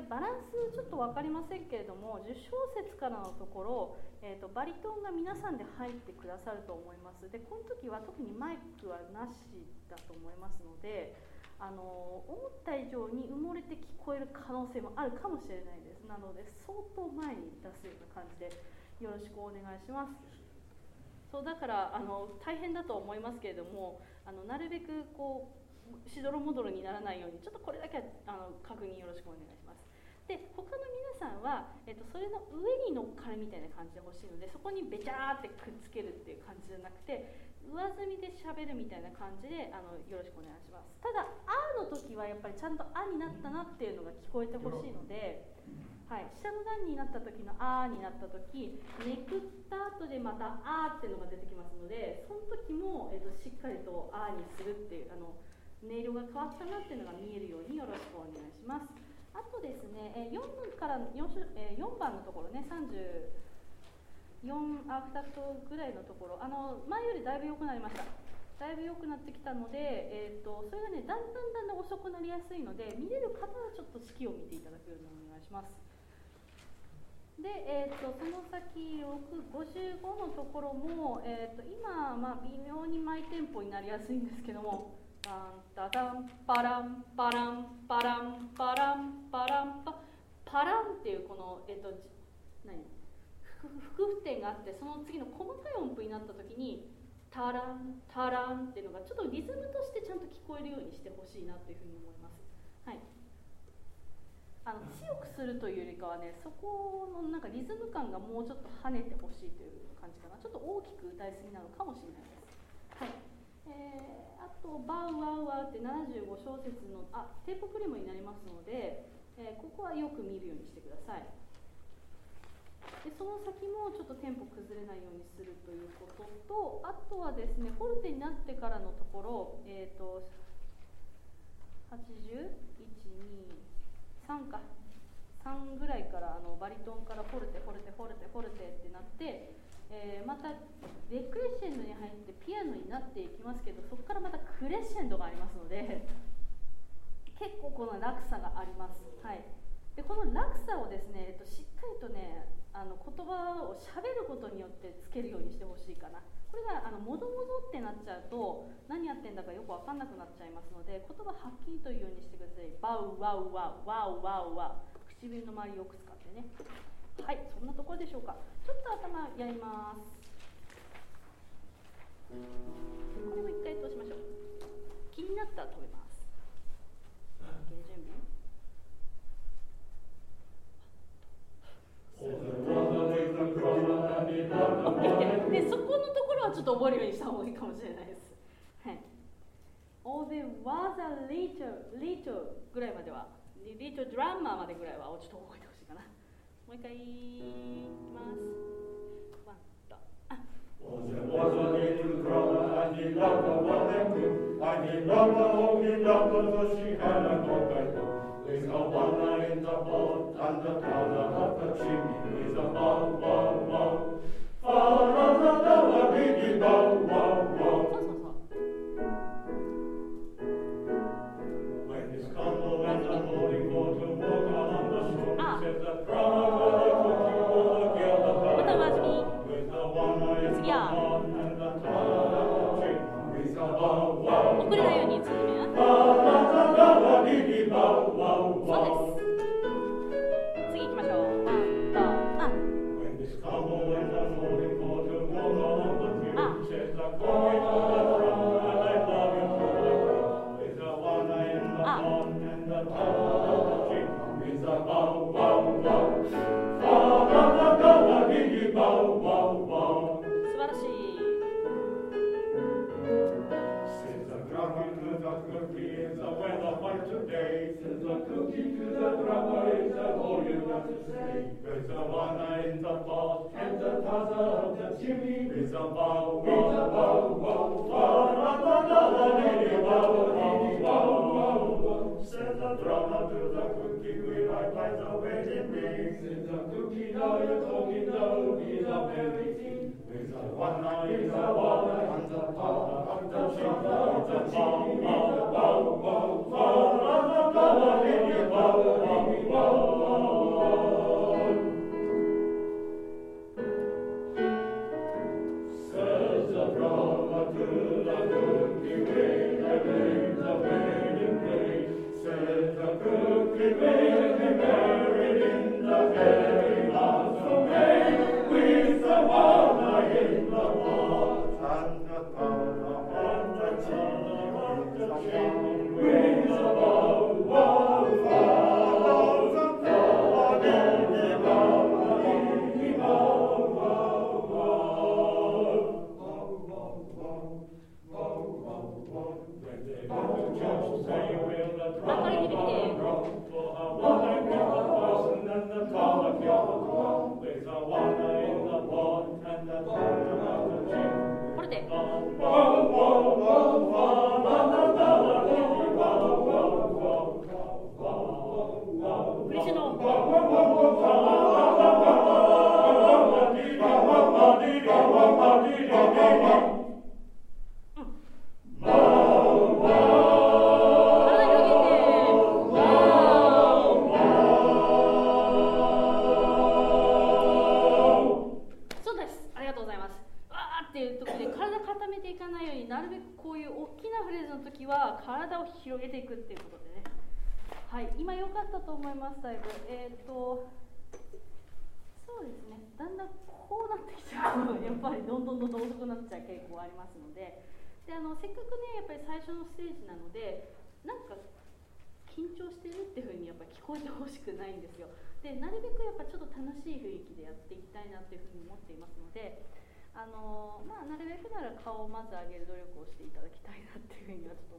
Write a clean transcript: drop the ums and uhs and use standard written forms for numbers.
バランスちょっと分かりませんけれども、10小節からのところ、バリトンが皆さんで入ってくださると思います。でこの時は特にマイクはなしだと思いますので、思った以上に埋もれて聞こえる可能性もあるかもしれないです。なので相当前に出すような感じでよろしくお願いします。そうだから大変だと思いますけれども、なるべくこうしどろもどろにならないようにちょっとこれだけは確認よろしくお願いします。で他の皆さんは、それの上に乗っかるみたいな感じでほしいので、そこにべちゃーってくっつけるっていう感じじゃなくて、上積みで喋るみたいな感じでよろしくお願いします。ただ「あ」の時はやっぱりちゃんと「あ」になったなっていうのが聞こえてほしいので、はい、下の段になった時の「あ」になった時、めくった後でまた「あ」っていうのが出てきますので、その時も、しっかりと「あ」にするっていう音色が変わったなっていうのが見えるようによろしくお願いします。あとですね、4番のところね、34アフタクトぐらいのところ、前よりだいぶ良くなりました。だいぶ良くなってきたので、それがね、だんだん遅くなりやすいので、見れる方はちょっと式を見ていただくようにお願いします。で、その先55のところも、今、微妙にマイテンポになりやすいんですけども、タンタタンパランパランパランパランパランパランっていうこの複符点があって、その次の細かい音符になった時にタランタランっていうのがちょっとリズムとしてちゃんと聞こえるようにしてほしいなというふうに思います。はい。強くするというよりかはね、そこのなんかリズム感がもうちょっと跳ねてほしいという感じかな。ちょっと大きく歌いすぎなのかもしれないです。はい。あとバウワウワウって75小節のテープフレームになりますので、ここはよく見るようにしてください。でその先もちょっとテンポ崩れないようにするということと、あとはですね、フォルテになってからのところ、81、2、3か3ぐらいからバリトンからフォルテってなって、またデクレッシェンドに入ってピアノになっていきますけど、そこからまたクレッシェンドがありますので、結構この落差があります。はい。でこの落差をですね、しっかりとね、言葉をしゃべることによってつけるようにしてほしいかな。これがもぞもぞってなっちゃうと何やってんだかよく分かんなくなっちゃいますので、言葉はっきりと言うようにしてください。バウワウワウワウワウワウ、唇の周りよく使ってね。はい、そんなところでしょうか。ちょっと頭やります。これも一回通しましょう。気になったら止めます。準備。でそこのところはちょっと覚えるようにした方がいいかもしれないです。はい。Oh, there was a little ぐらいまでは、little drama までぐらいはちょっと覚えてほしいかな。もう一回いきます。ワンと Oh, there was a little drama and he loved her well and good, and he loved her, oh, he loved her, though she had a cockatoo. With a wanna in the pot and the powder of the chimney, with a bow, bow, bow. Fa-ra-ra-ra-ra-dee-dee, bow, bow, bow. When his candle went a pouring for to walk along the shore, said the brother took you for the girl that had with the wanna in the pot and the powder of the chimney, with a bow, bow, bow. 遅れないように続けます。 Fa-ra-ra-ra-ra-dee-dee, bow, bow, bow. そうです。次行きましょう。ワンと When this candle went a pouring for to walk along the field, said the boy to the drum, and I love you for the girl, with the wanna in the pot and the powder of the chimney, with a bow, bow, bow. Fa-ra-ra-ra-ra-dee-dee, bow, bow, bow. 素晴らしい。 Says the drunkard to the cookie, is the weather fine today? Says the cookie to the drummer, is that all you got to say? With the wanna in the pot and the tazza of the chimney, with a bow, bow, bow, fa-ra-ra-ra-ra-dee-dee, bow, bow, bow, bow. Says the drummer to the cookie, will I find the wedding ring? Says the cookie, now you're talking, now he's a very thing. With the wanna in the water and the powder of the chimney, with a bow, bow, bow, fa-ra-ra-ra-ra-dee-dee, bow, bow, bow. 一度。体を広げていくっていうことでね。はい、今良かったと思います、だいぶ。そうですね、だんだんこうなってきちゃうと、やっぱりどんどん遅くなっちゃう傾向ありますので、せっかくね、やっぱり最初のステージなので、なんか緊張してるっていうふうにやっぱ聞こえてほしくないんですよ。で、なるべくやっぱちょっと楽しい雰囲気でやっていきたいなっていうふうに思っていますので、なるべくなら顔をまず上げる努力をしていただきたいなっていうふうにはちょっと